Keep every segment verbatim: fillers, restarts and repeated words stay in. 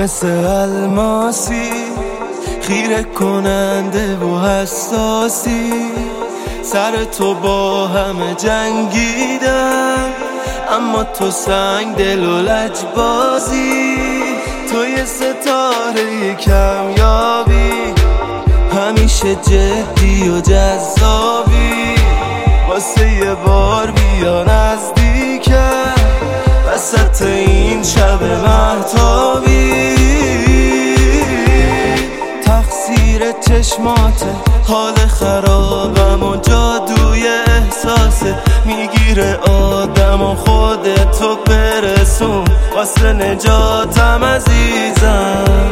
مثل الماسی خیره کننده و حساسی. سر تو با همه جنگیدم، اما تو سنگ دل و لجبازی. تو یه ستاره کمیابی، همیشه جدی و جذابی. واسه یه بار بیا نزدیکم، وسط این شب مهتابی. تقصیر چشماته، حال خرابم و جادوی احساسه. میگیره آدم و خودتو برسون، واسه نجاتم عزیزم.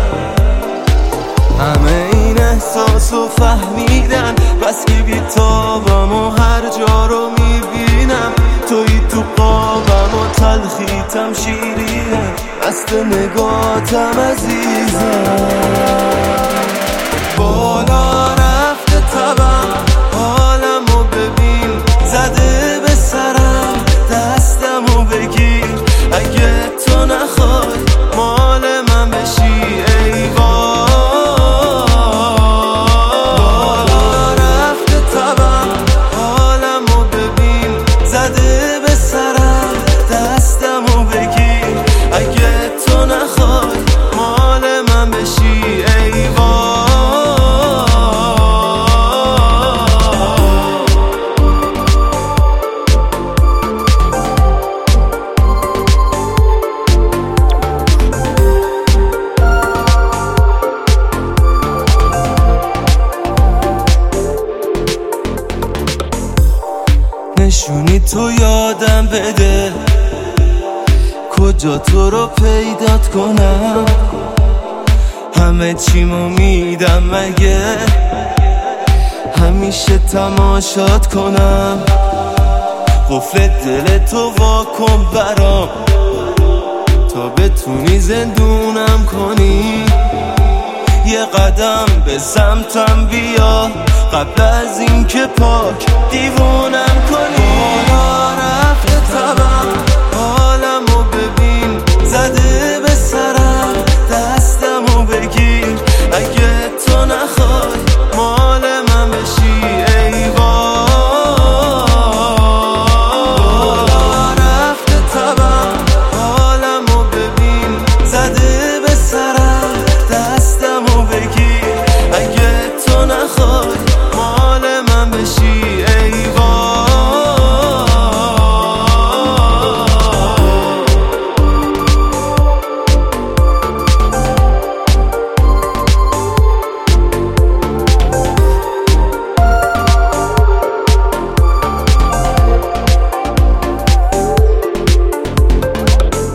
همه این احساسو فهمیدن، بس که بیتابم و هر جا رو میبینم. توی تو قابم و تلخیتم شیرینه، دست نگاتم عزیزم. بالا رفته تبم، حالمو ببین زده به سرم. دستمو بگیر اگه تو نخوای مال من بشی ای وای. بالا رفته تبم، حالمو ببین زده به سرم. دستمو بگیر اگه تو نخوای مال من بشی ای وای. نشونی تو یادم بده، کجا تو رو پیدات کنم. همه چیمو میدم مگه همیشه تماشات کنم. قفل دل تو واکن برام، تا بتونی زندونم کنی. یه قدم به سمتم بیا، قبل از این که پاک دیوونم کنی.